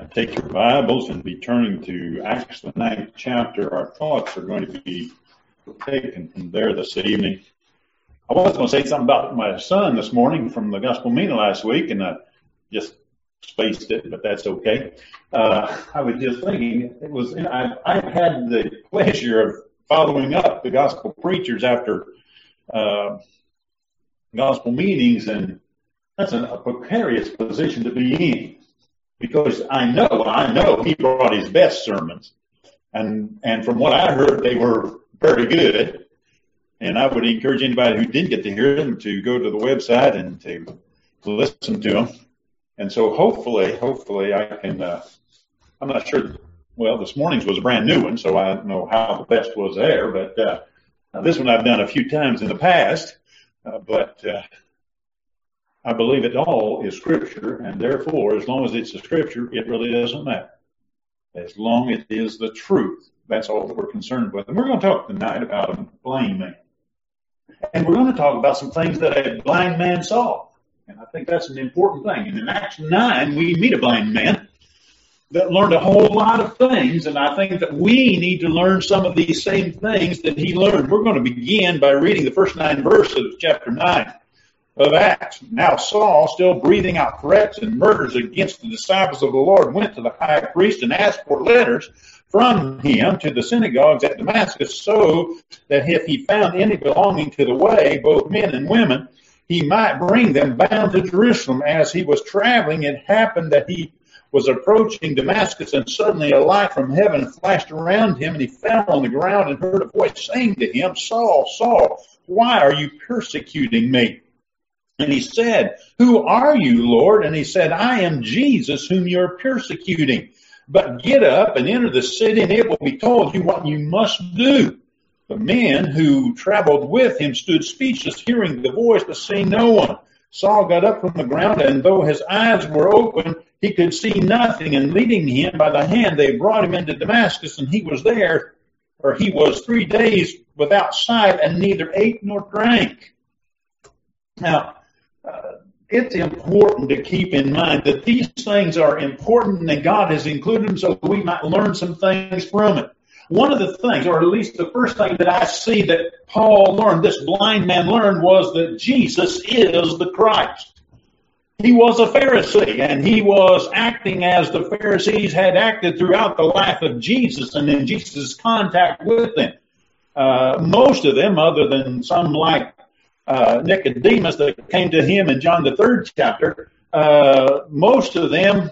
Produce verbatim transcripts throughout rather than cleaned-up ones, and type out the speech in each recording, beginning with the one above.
Take your Bibles and be turning to Acts the ninth chapter. Our thoughts are going to be taken from there this evening. I was going to say something about my son this morning from the gospel meeting last week, and I just spaced it, but that's okay. Uh, I was just thinking, it was I, I've had the pleasure of following up the gospel preachers after uh, gospel meetings, and that's a, a precarious position to be in. Because I know, I know he brought his best sermons. And, and from what I heard, they were very good. And I would encourage anybody who didn't get to hear them to go to the website and to, to listen to them. And so hopefully, hopefully I can, uh, I'm not sure, well, this morning's was a brand new one, so I don't know how the best was there. But uh, this one I've done a few times in the past. Uh, but uh, I believe it all is Scripture, and therefore, as long as it's a Scripture, it really doesn't matter. As long as it is the truth, that's all that we're concerned with. And we're going to talk tonight about a blind man. And we're going to talk about some things that a blind man saw. And I think that's an important thing. And in Acts nine, we meet a blind man that learned a whole lot of things, and I think that we need to learn some of these same things that he learned. We're going to begin by reading the first nine verses of chapter nine. Of Acts. Now Saul, still breathing out threats and murders against the disciples of the Lord, went to the high priest and asked for letters from him to the synagogues at Damascus, so that if he found any belonging to the way, both men and women, he might bring them bound to Jerusalem. As he was traveling, it happened that he was approaching Damascus, and suddenly a light from heaven flashed around him, and he fell on the ground and heard a voice saying to him, Saul, Saul, why are you persecuting me? And he said, who are you, Lord? And he said, I am Jesus, whom you're persecuting. But get up and enter the city, and it will be told you what you must do. The men who traveled with him stood speechless, hearing the voice, but seeing no one. Saul got up from the ground, and though his eyes were open, he could see nothing. And leading him by the hand, they brought him into Damascus, and he was there, or he was three days without sight, and neither ate nor drank. Now, Uh, it's important to keep in mind that these things are important, and God has included them so we might learn some things from it. One of the things, or at least the first thing that I see that Paul learned, this blind man learned, was that Jesus is the Christ. He was a Pharisee, and he was acting as the Pharisees had acted throughout the life of Jesus and in Jesus' contact with them. Uh, most of them, other than some like Uh, Nicodemus that came to him in John the third chapter, uh, most of them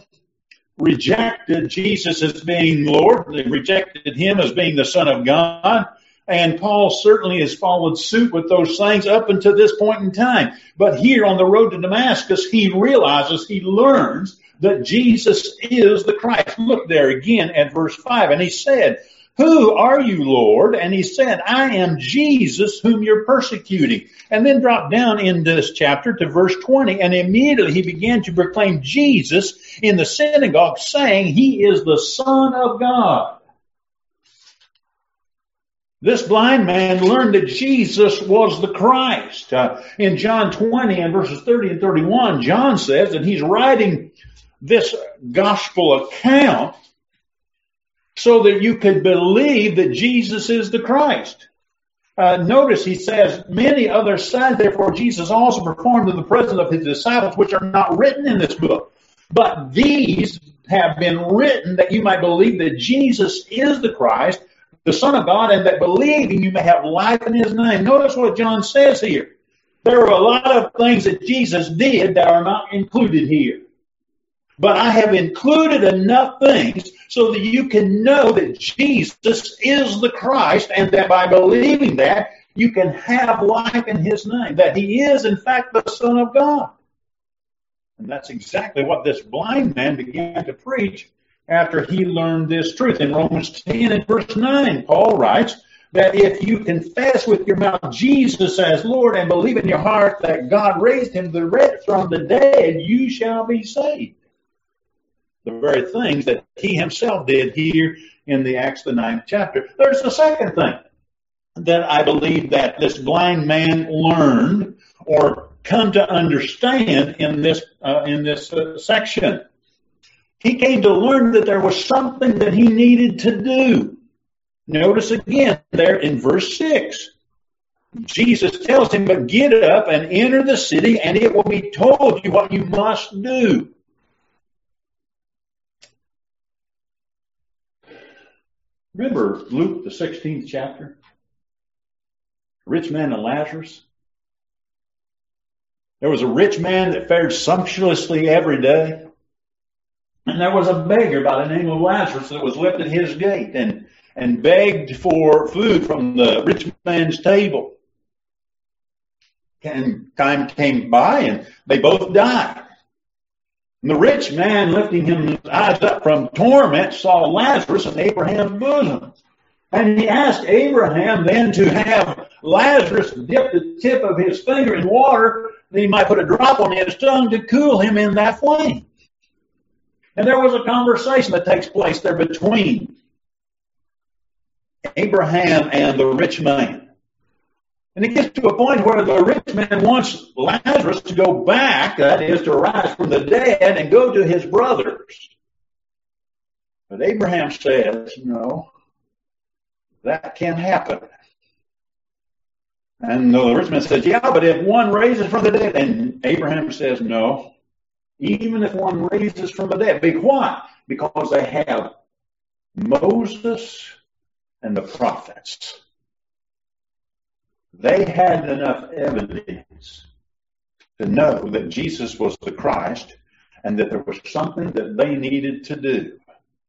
rejected Jesus as being Lord. They rejected him as being the Son of God. And Paul certainly has followed suit with those things up until this point in time. But here on the road to Damascus, he realizes, he learns that Jesus is the Christ. Look there again at verse five. And he said, who are you, Lord? And he said, I am Jesus whom you're persecuting. And then drop down in this chapter to verse twenty. And immediately he began to proclaim Jesus in the synagogue, saying, he is the Son of God. This blind man learned that Jesus was the Christ. Uh, in John twenty and verses thirty and thirty-one, John says that he's writing this gospel account so that you could believe that Jesus is the Christ. Uh, notice he says, many other signs, therefore, Jesus also performed in the presence of his disciples, which are not written in this book. But these have been written that you might believe that Jesus is the Christ, the Son of God, and that believing you may have life in his name. Notice what John says here. There are a lot of things that Jesus did that are not included here. But I have included enough things so that you can know that Jesus is the Christ, and that by believing that, you can have life in his name, that he is, in fact, the Son of God. And that's exactly what this blind man began to preach after he learned this truth. In Romans ten and verse nine, Paul writes that if you confess with your mouth Jesus as Lord and believe in your heart that God raised him from the dead, you shall be saved. The very things that he himself did here in the Acts the ninth chapter. There's the second thing that I believe that this blind man learned or come to understand in this uh, in this uh, section. He came to learn that there was something that he needed to do. Notice again there in verse six. Jesus tells him, but get up and enter the city, and it will be told you what you must do. Remember Luke, the sixteenth chapter? Rich man and Lazarus. There was a rich man that fared sumptuously every day. And there was a beggar by the name of Lazarus that was left at his gate and, and begged for food from the rich man's table. And time came by and they both died. And the rich man, lifting his eyes up from torment, saw Lazarus in Abraham's bosom. And he asked Abraham then to have Lazarus dip the tip of his finger in water, that he might put a drop on his tongue to cool him in that flame. And there was a conversation that takes place there between Abraham and the rich man. And it gets to a point where the rich man wants Lazarus to go back, that is, to rise from the dead and go to his brothers. But Abraham says, no, that can't happen. And the rich man says, yeah, but if one raises from the dead, and Abraham says, no, even if one raises from the dead. Why? Because they have Moses and the prophets. They had enough evidence to know that Jesus was the Christ and that there was something that they needed to do.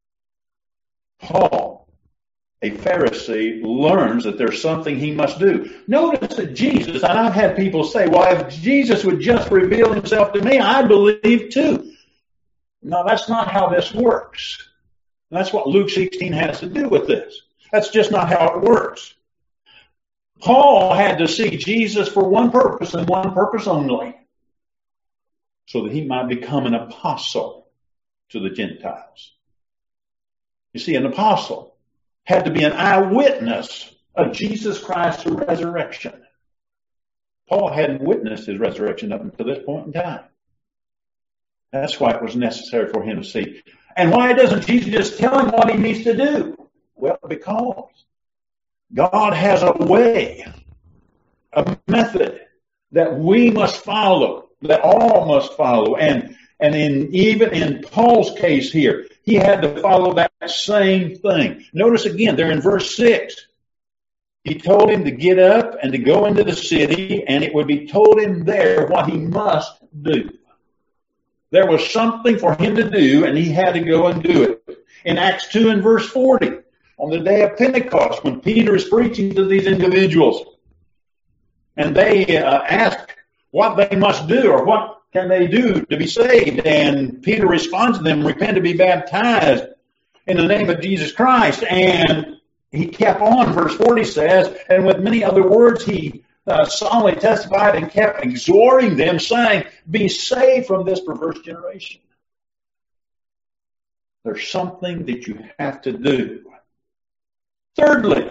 Paul, a Pharisee, learns that there's something he must do. Notice that Jesus, and I've had people say, well, if Jesus would just reveal himself to me, I believe too. No, that's not how this works. That's what Luke sixteen has to do with this. That's just not how it works. Paul had to see Jesus for one purpose and one purpose only, so that he might become an apostle to the Gentiles. You see, an apostle had to be an eyewitness of Jesus Christ's resurrection. Paul hadn't witnessed his resurrection up until this point in time. That's why it was necessary for him to see. And why doesn't Jesus just tell him what he needs to do? Well, because God has a way, a method that we must follow, that all must follow. And, and in, even in Paul's case here, he had to follow that same thing. Notice again, there in verse six, he told him to get up and to go into the city, and it would be told him there what he must do. There was something for him to do, and he had to go and do it. In Acts two and verse forty, on the day of Pentecost, when Peter is preaching to these individuals, and they uh, ask what they must do or what can they do to be saved, and Peter responds to them, repent and be baptized in the name of Jesus Christ. And he kept on, verse forty says, and with many other words he uh, solemnly testified and kept exhorting them, saying, be saved from this perverse generation. There's something that you have to do. Thirdly,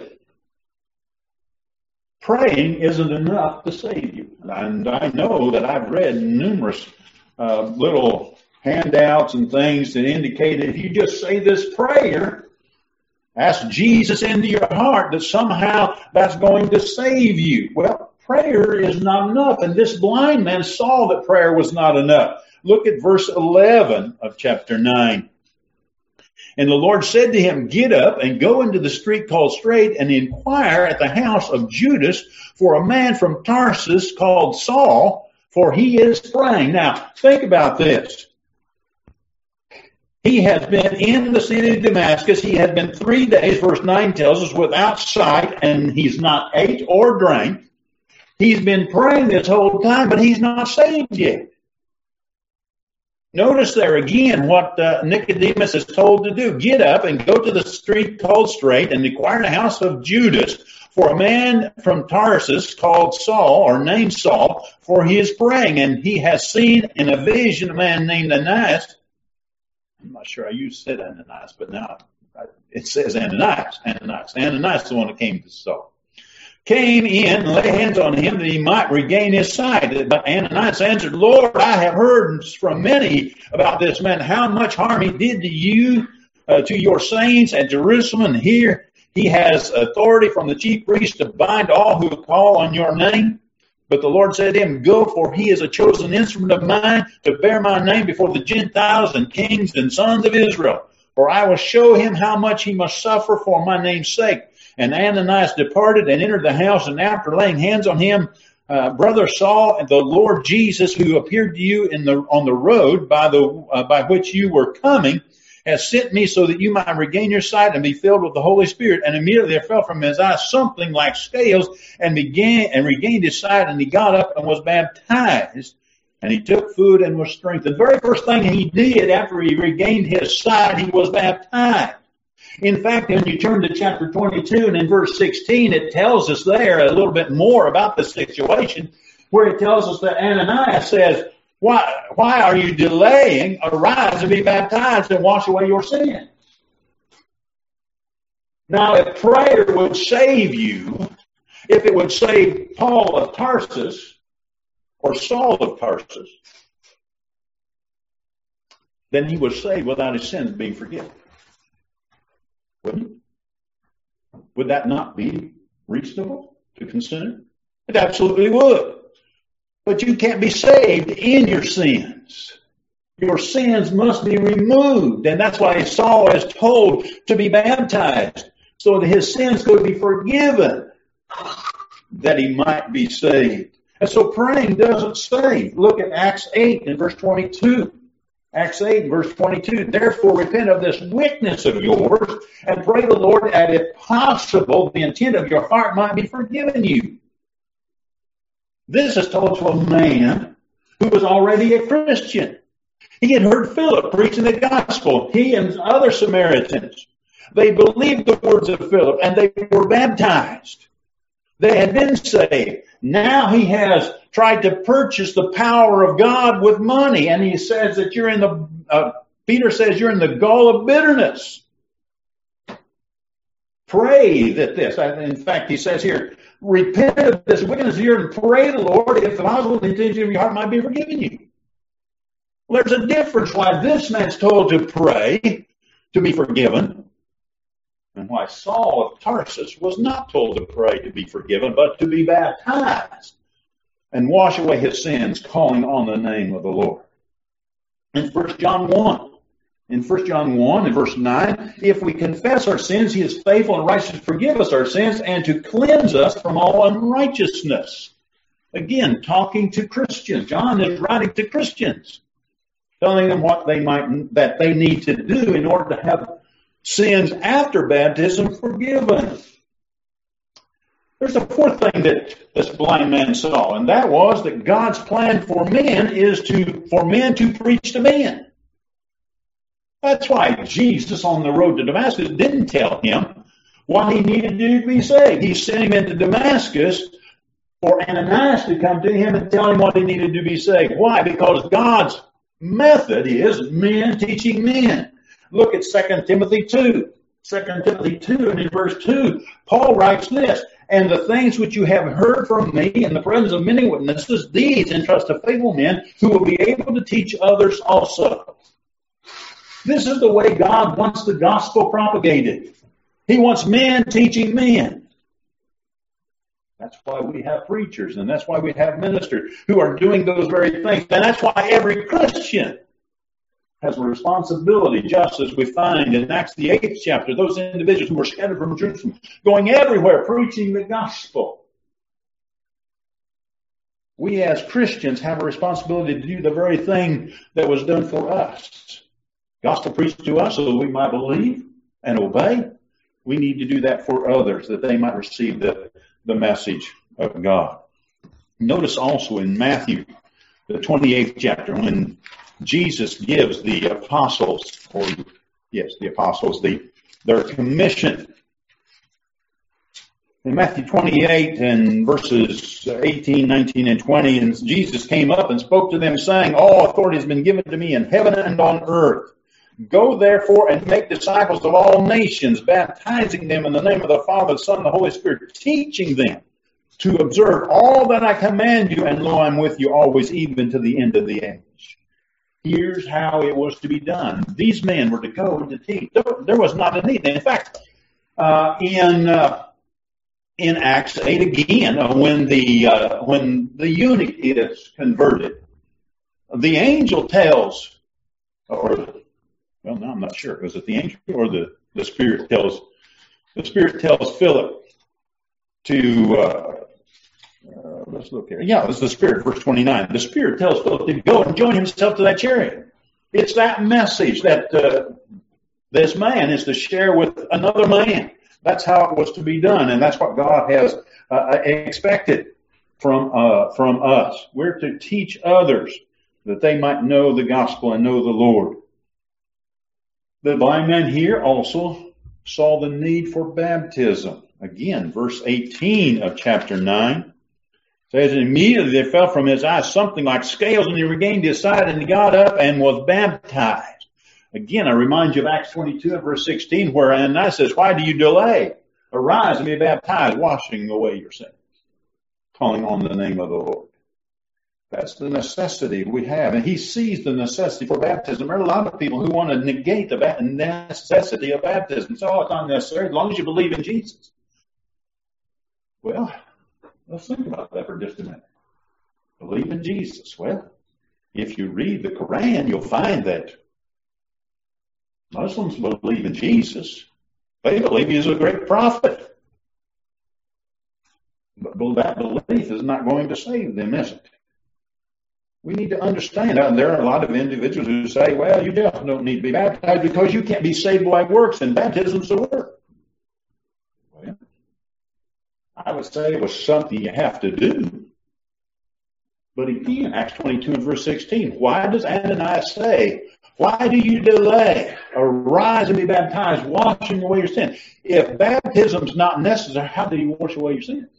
praying isn't enough to save you. And I know that I've read numerous uh, little handouts and things that indicate that if you just say this prayer, ask Jesus into your heart, that somehow that's going to save you. Well, prayer is not enough. And this blind man saw that prayer was not enough. Look at verse eleven of chapter nine. And the Lord said to him, get up and go into the street called Straight and inquire at the house of Judas for a man from Tarsus called Saul, for he is praying. Now, think about this. He has been in the city of Damascus. He had been three days, verse nine tells us, without sight, and he's not ate or drank. He's been praying this whole time, but he's not saved yet. Notice there again what uh, Nicodemus is told to do. Get up and go to the street called Straight and inquire in the house of Judas for a man from Tarsus called Saul, or named Saul, for he is praying. And he has seen in a vision a man named Ananias. I'm not sure I used said Ananias, but now it says Ananias. Ananias. Ananias is the one that came to Saul. came in and laid hands on him that he might regain his sight. But Ananias answered, Lord, I have heard from many about this man, how much harm he did to you, uh, to your saints at Jerusalem. And here he has authority from the chief priest to bind all who call on your name. But the Lord said to him, Go, for he is a chosen instrument of mine to bear my name before the Gentiles and kings and sons of Israel. For I will show him how much he must suffer for my name's sake. And Ananias departed and entered the house, and after laying hands on him, uh, brother Saul, the Lord Jesus, who appeared to you in the on the road by the uh, by which you were coming, has sent me so that you might regain your sight and be filled with the Holy Spirit. And immediately there fell from his eyes something like scales, and began and regained his sight, and he got up and was baptized. And he took food and was strengthened. The very first thing he did after he regained his sight, he was baptized. In fact, when you turn to chapter twenty-two and in verse sixteen, it tells us there a little bit more about the situation, where it tells us that Ananias says, why, why are you delaying? Arise and be baptized and wash away your sins. Now, if prayer would save you, if it would save Paul of Tarsus or Saul of Tarsus, then he was saved without his sins being forgiven. Wouldn't it? Would that not be reasonable to consider? It absolutely would. But you can't be saved in your sins. Your sins must be removed. And that's why Saul is told to be baptized, so that his sins could be forgiven, that he might be saved. And so praying doesn't save. Look at Acts eight and verse twenty-two. Acts eight, verse twenty-two, therefore repent of this wickedness of yours, and pray the Lord that if possible, the intent of your heart might be forgiven you. This is told to a man who was already a Christian. He had heard Philip preaching the gospel, he and other Samaritans. They believed the words of Philip, and they were baptized. They had been saved. Now he has tried to purchase the power of God with money. And he says that you're in the, uh, Peter says you're in the gall of bitterness. Pray that this, in fact, he says here, repent of this wickedness here and pray the Lord if the possible intention of your heart might be forgiven you. Well, there's a difference why this man's told to pray to be forgiven, and why Saul of Tarsus was not told to pray to be forgiven, but to be baptized and wash away his sins, calling on the name of the Lord. In First John one, in First John one, in verse nine, if we confess our sins, he is faithful and righteous to forgive us our sins and to cleanse us from all unrighteousness. Again, talking to Christians. John is writing to Christians, telling them what they might, that they need to do in order to have sins after baptism forgiven. There's a fourth thing that this blind man saw, and that was that God's plan for men is to for men to preach to men. That's why Jesus on the road to Damascus didn't tell him what he needed to do to be saved. He sent him into Damascus for Ananias to come to him and tell him what he needed to be saved. Why? Because God's method is men teaching men. Look at Second Timothy two. Second Timothy two, and in verse two, Paul writes this, and the things which you have heard from me in the presence of many witnesses, these entrust to faithful men who will be able to teach others also. This is the way God wants the gospel propagated. He wants men teaching men. That's why we have preachers, and that's why we have ministers who are doing those very things. And that's why every Christian has a responsibility, just as we find in Acts the eighth chapter, those individuals who were scattered from Jerusalem, going everywhere preaching the gospel. We as Christians have a responsibility to do the very thing that was done for us. Gospel preached to us so that we might believe and obey. We need to do that for others, that they might receive the, the message of God. Notice also in Matthew, the twenty-eighth chapter, when Jesus gives the apostles, or yes, the apostles, the, their commission. In Matthew twenty-eight and verses eighteen, nineteen, and twenty, and Jesus came up and spoke to them, saying, all authority has been given to me in heaven and on earth. Go therefore and make disciples of all nations, baptizing them in the name of the Father, the Son, and the Holy Spirit, teaching them to observe all that I command you, and lo, I'm with you always, even to the end of the age. Here's how it was to be done. These men were to go and to teach. There, there was not a need. In fact, uh, in uh, in Acts eight again, uh, when the uh, when the eunuch is converted, the angel tells, or well, no, I'm not sure. Was it the angel or the the Spirit tells? The Spirit tells Philip to. Uh, Uh, let's look here. Yeah, it's the Spirit, verse twenty-nine. The Spirit tells Philip to go and join himself to that chariot. It's that message that uh, this man is to share with another man. That's how it was to be done, and that's what God has uh, expected from uh, from us. We're to teach others that they might know the gospel and know the Lord. The blind man here also saw the need for baptism. Again, verse eighteen of chapter nine. Says, immediately there fell from his eyes something like scales, and he regained his sight, and he got up and was baptized. Again, I remind you of Acts twenty-two and verse sixteen, where Ananias says, why do you delay? Arise and be baptized, washing away your sins, calling on the name of the Lord. That's the necessity we have. And he sees the necessity for baptism. There are a lot of people who want to negate the necessity of baptism. So, oh, it's not necessary as long as you believe in Jesus. Well, let's think about that for just a minute. Believe in Jesus. Well, if you read the Quran, you'll find that Muslims believe in Jesus. They believe he's a great prophet. But that belief is not going to save them, is it? We need to understand that there are a lot of individuals who say, well, you just don't need to be baptized because you can't be saved by works, and baptism's the work. Well, I would say it was something you have to do. But again, Acts twenty-two and verse sixteen, why does Ananias say, why do you delay? Arise and be baptized, washing away your sins. If baptism's not necessary, how do you wash away your sins?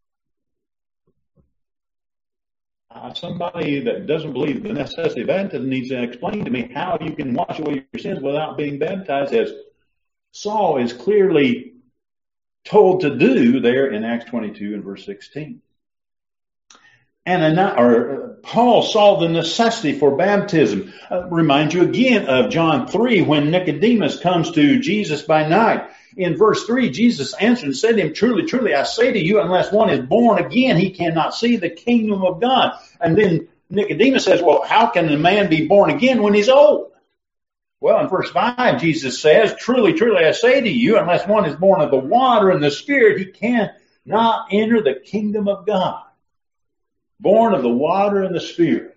Uh, somebody that doesn't believe the necessity of baptism needs to explain to me how you can wash away your sins without being baptized, as Saul is clearly told to do there in Acts twenty-two and verse sixteen. And or Paul saw the necessity for baptism. Uh, remind you again of John three, when Nicodemus comes to Jesus by night. In verse three, Jesus answered and said to him, truly, truly, I say to you, unless one is born again, he cannot see the kingdom of God. And then Nicodemus says, well, how can a man be born again when he's old? Well, in verse five, Jesus says, truly, truly, I say to you, unless one is born of the water and the Spirit, he cannot enter the kingdom of God. Born of the water and the Spirit.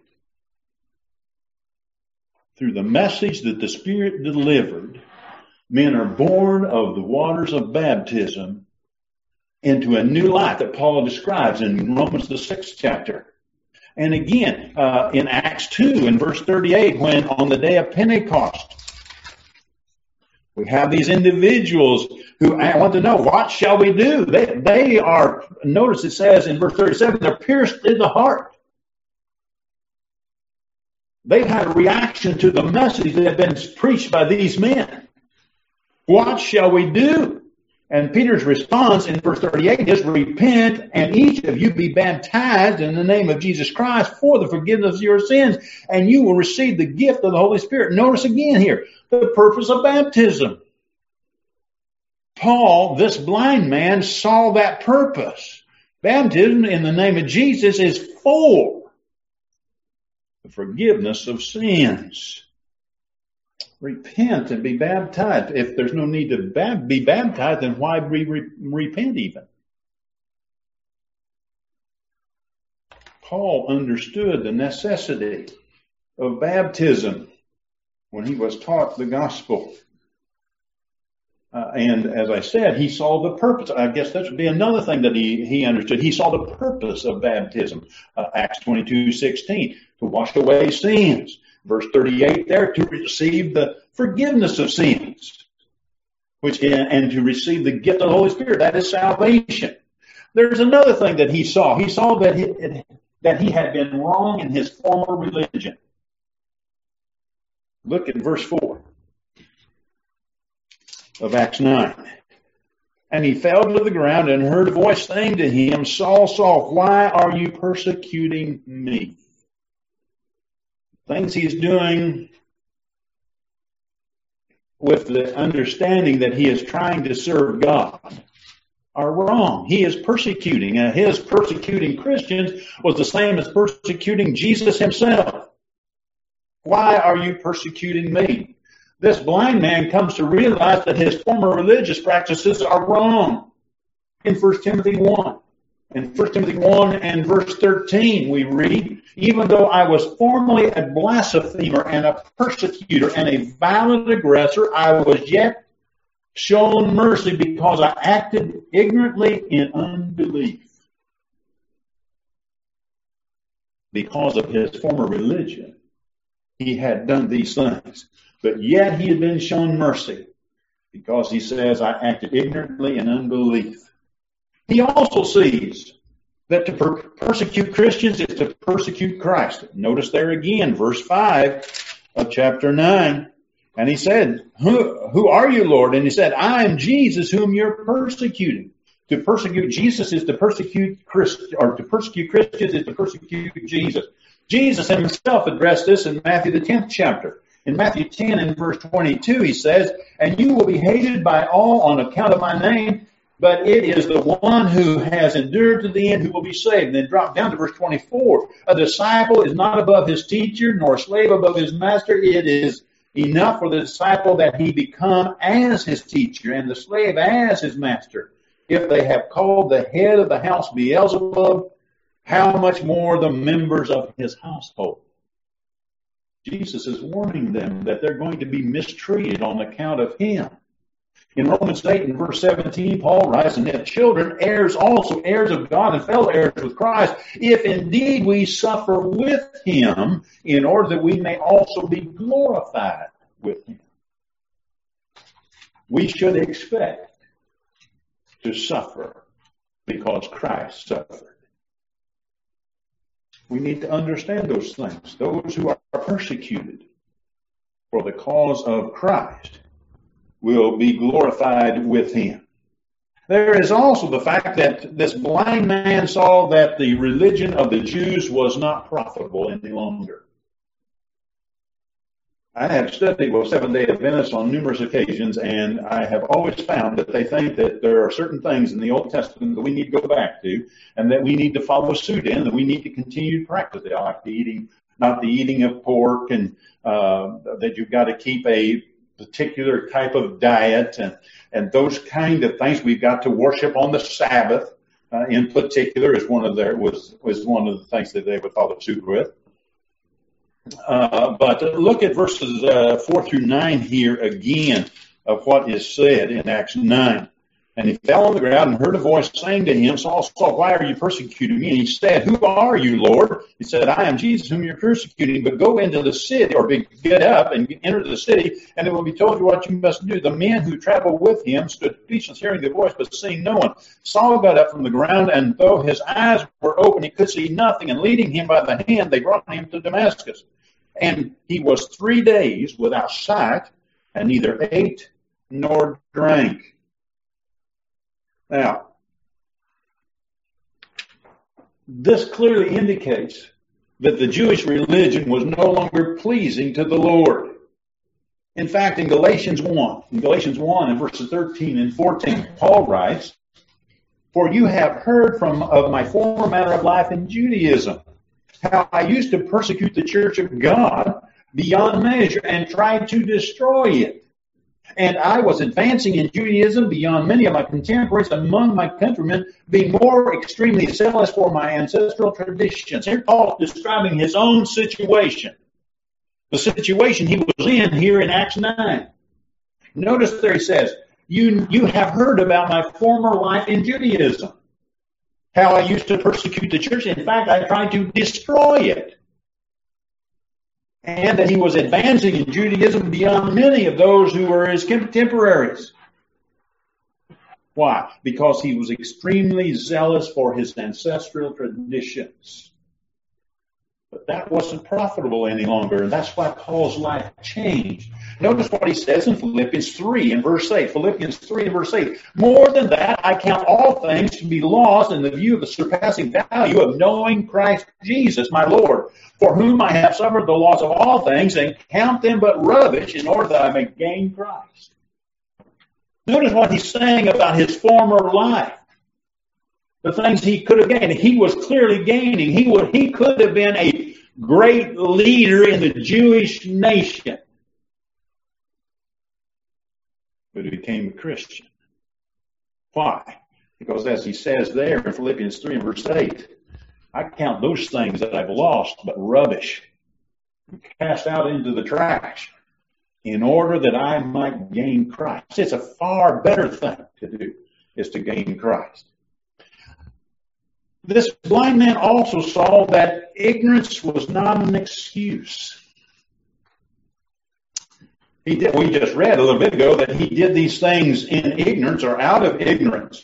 Through the message that the Spirit delivered, men are born of the waters of baptism into a new life that Paul describes in Romans the sixth chapter. And again, uh, in Acts two and verse thirty-eight, when on the day of Pentecost, we have these individuals who want to know, what shall we do? They, they are, notice it says in verse thirty-seven, they're pierced in the heart. They've had a reaction to the message that had been preached by these men. What shall we do? And Peter's response in verse thirty-eight is, repent and each of you be baptized in the name of Jesus Christ for the forgiveness of your sins, and you will receive the gift of the Holy Spirit. Notice again here, the purpose of baptism. Paul, this blind man, saw that purpose. Baptism in the name of Jesus is for the forgiveness of sins. Repent and be baptized. If there's no need to be baptized, then why re- re- repent even? Paul understood the necessity of baptism when he was taught the gospel. Uh, and as I said, he saw the purpose. I guess that would be another thing that he, he understood. He saw the purpose of baptism. Uh, Acts twenty-two sixteen, to wash away sins. Verse thirty-eight there, to receive the forgiveness of sins, which and to receive the gift of the Holy Spirit. That is salvation. There's another thing that he saw. He saw that he, that he had been wrong in his former religion. Look at verse four of Acts nine. And he fell to the ground and heard a voice saying to him, Saul, Saul, why are you persecuting me? Things he's doing with the understanding that he is trying to serve God are wrong. He is persecuting. And his persecuting Christians was the same as persecuting Jesus himself. Why are you persecuting me? This blind man comes to realize that his former religious practices are wrong. In First Timothy one. In First Timothy one and verse thirteen we read, even though I was formerly a blasphemer and a persecutor and a violent aggressor, I was yet shown mercy because I acted ignorantly in unbelief. Because of his former religion, he had done these things. But yet he had been shown mercy because he says, I acted ignorantly in unbelief. He also sees that to per- persecute Christians is to persecute Christ. Notice there again, verse five of chapter nine. And he said, who, who are you, Lord? And he said, I am Jesus whom you're persecuting. To persecute Jesus is to persecute Christ, or to persecute Christians is to persecute Jesus. Jesus himself addressed this in Matthew the tenth chapter. In Matthew ten and verse twenty-two, he says, and you will be hated by all on account of my name, but it is the one who has endured to the end who will be saved. And then drop down to verse twenty-four. A disciple is not above his teacher, nor a slave above his master. It is enough for the disciple that he become as his teacher and the slave as his master. If they have called the head of the house Beelzebub, how much more the members of his household? Jesus is warning them that they're going to be mistreated on account of him. In Romans eight and verse seventeen, Paul writes, and that children, heirs also, heirs of God and fellow heirs with Christ, if indeed we suffer with him, in order that we may also be glorified with him. We should expect to suffer because Christ suffered. We need to understand those things. Those who are persecuted for the cause of Christ will be glorified with him. There is also the fact that this blind man saw that the religion of the Jews was not profitable any longer. I have studied with Seventh-day Adventists on numerous occasions, and I have always found that they think that there are certain things in the Old Testament that we need to go back to, and that we need to follow suit in, that we need to continue to practice it, like the eating, not the eating of pork, and uh, that you've got to keep a particular type of diet, and, and those kind of things. We've got to worship on the Sabbath, uh, in particular, is one of their was was one of the things that they would follow suit with. Uh, but look at verses uh, four through nine here again of what is said in Acts nine. And he fell on the ground and heard a voice saying to him, Saul, Saul, why are you persecuting me? And he said, who are you, Lord? He said, I am Jesus whom you're persecuting, but go into the city, or be, get up and enter the city, and it will be told you what you must do. The men who traveled with him stood speechless, hearing the voice, but seeing no one. Saul got up from the ground, and though his eyes were open, he could see nothing, and leading him by the hand, they brought him to Damascus. And he was three days without sight, and neither ate nor drank. Now, this clearly indicates that the Jewish religion was no longer pleasing to the Lord. In fact, in Galatians one, in Galatians one and verses thirteen and fourteen, Paul writes, for you have heard from of my former manner of life in Judaism, how I used to persecute the church of God beyond measure and tried to destroy it. And I was advancing in Judaism beyond many of my contemporaries among my countrymen, being more extremely zealous for my ancestral traditions. Here Paul is describing his own situation, the situation he was in here in Acts nine. Notice there he says, you, you have heard about my former life in Judaism, how I used to persecute the church. In fact, I tried to destroy it. And that he was advancing in Judaism beyond many of those who were his contemporaries. Why? Because he was extremely zealous for his ancestral traditions. But that wasn't profitable any longer, and that's why Paul's life changed. Notice what he says in Philippians three and verse eight. Philippians three and verse eight. More than that, I count all things to be lost in the view of the surpassing value of knowing Christ Jesus, my Lord, for whom I have suffered the loss of all things, and count them but rubbish in order that I may gain Christ. Notice what he's saying about his former life. The things he could have gained. He was clearly gaining. He would, he could have been a great leader in the Jewish nation. But he became a Christian. Why? Because as he says there in Philippians three and verse eight, I count those things that I've lost but rubbish, cast out into the trash, in order that I might gain Christ. It's a far better thing to do, is to gain Christ. This blind man also saw that ignorance was not an excuse. He did, we just read a little bit ago that he did these things in ignorance or out of ignorance.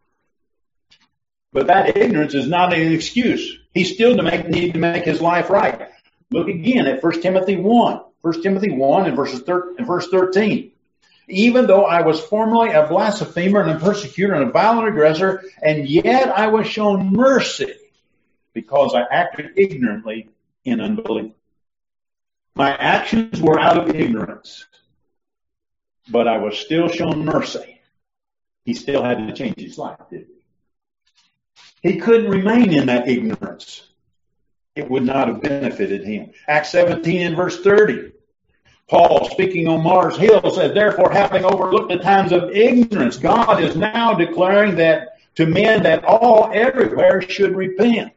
But that ignorance is not an excuse. He still to make, need to make his life right. Look again at First Timothy one. First Timothy one and verses thir- and verse thirteen. Even though I was formerly a blasphemer and a persecutor and a violent aggressor, and yet I was shown mercy because I acted ignorantly in unbelief. My actions were out of ignorance, but I was still shown mercy. He still had to change his life, didn't he? He couldn't remain in that ignorance. It would not have benefited him. Acts seventeen and verse thirty. Paul, speaking on Mars Hill, says, therefore, having overlooked the times of ignorance, God is now declaring that to men that all everywhere should repent.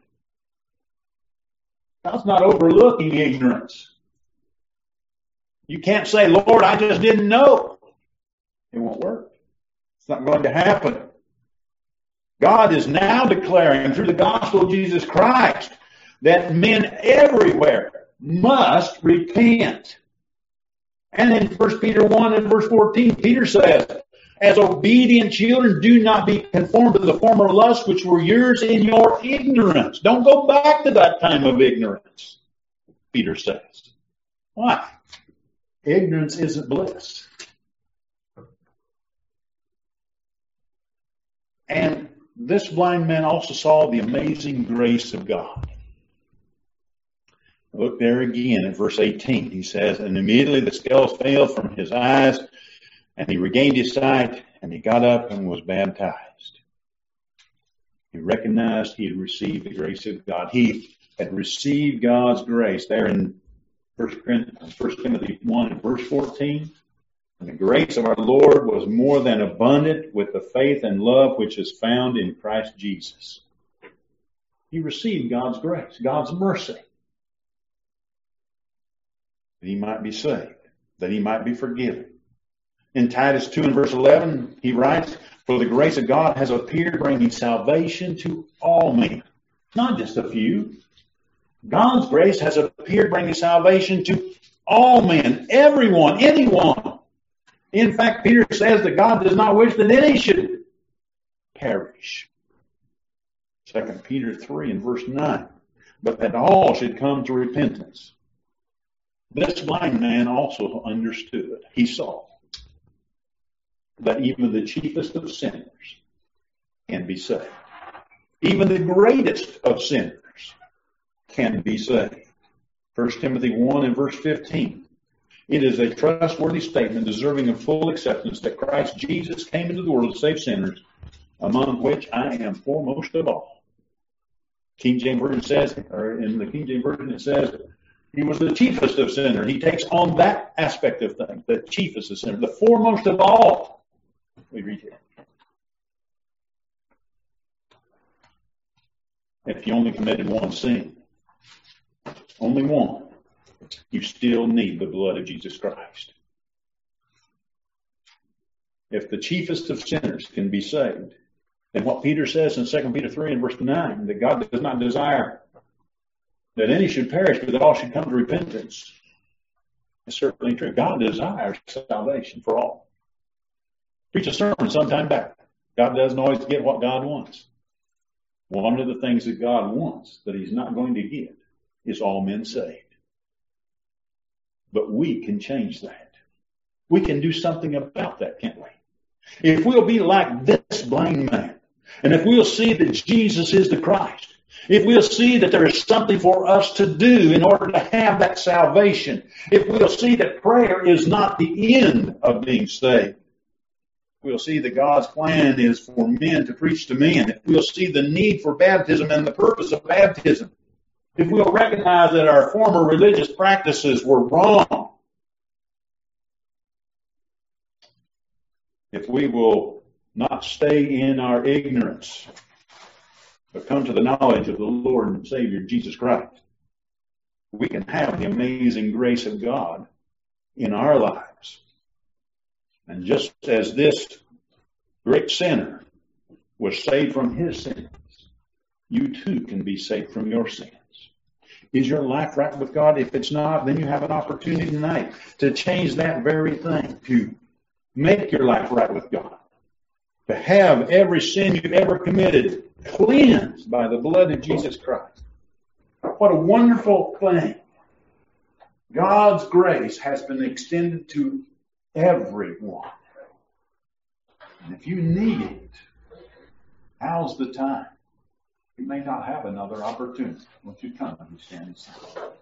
God's not overlooking ignorance. You can't say, Lord, I just didn't know. It won't work. It's not going to happen. God is now declaring through the gospel of Jesus Christ that men everywhere must repent. And in First Peter one and verse fourteen, Peter says, as obedient children, do not be conformed to the former lusts which were yours in your ignorance. Don't go back to that time of ignorance, Peter says. Why? Ignorance isn't bliss. And this blind man also saw the amazing grace of God. Look there again at verse eighteen. He says, and immediately the scales fell from his eyes, and he regained his sight, and he got up and was baptized. He recognized he had received the grace of God. He had received God's grace there in First Timothy one and verse fourteen. And the grace of our Lord was more than abundant with the faith and love which is found in Christ Jesus. He received God's grace, God's mercy, that he might be saved, that he might be forgiven. In Titus two and verse eleven, he writes, for the grace of God has appeared, bringing salvation to all men, not just a few. God's grace has appeared, bringing salvation to all men, everyone, anyone. In fact, Peter says that God does not wish that any should perish. Second Peter three and verse nine, but that all should come to repentance. This blind man also understood. He saw that even the chiefest of sinners can be saved. Even the greatest of sinners can be saved. First Timothy one and verse fifteen. It is a trustworthy statement deserving of full acceptance that Christ Jesus came into the world to save sinners, among which I am foremost of all. King James Version says, or in the King James Version it says, he was the chiefest of sinners. He takes on that aspect of things, the chiefest of sinners, the foremost of all. We read here. If you only committed one sin, only one, you still need the blood of Jesus Christ. If the chiefest of sinners can be saved, then what Peter says in Second Peter three and verse nine, that God does not desire that any should perish, but that all should come to repentance, is certainly true. God desires salvation for all. Preach a sermon sometime back. God doesn't always get what God wants. One of the things that God wants that he's not going to get is all men saved. But we can change that. We can do something about that, can't we? If we'll be like this blind man, and if we'll see that Jesus is the Christ, if we'll see that there is something for us to do in order to have that salvation, if we'll see that prayer is not the end of being saved, we'll see that God's plan is for men to preach to men, if we'll see the need for baptism and the purpose of baptism, if we'll recognize that our former religious practices were wrong, if we will not stay in our ignorance, but come to the knowledge of the Lord and Savior Jesus Christ, we can have the amazing grace of God in our lives. And just as this great sinner was saved from his sins, you too can be saved from your sins. Is your life right with God? If it's not, then you have an opportunity tonight to change that very thing, to make your life right with God, to have every sin you've ever committed cleansed by the blood of Jesus Christ. What a wonderful thing. God's grace has been extended to everyone. And if you need it, now's the time. You may not have another opportunity. Won't you come and stand and sing?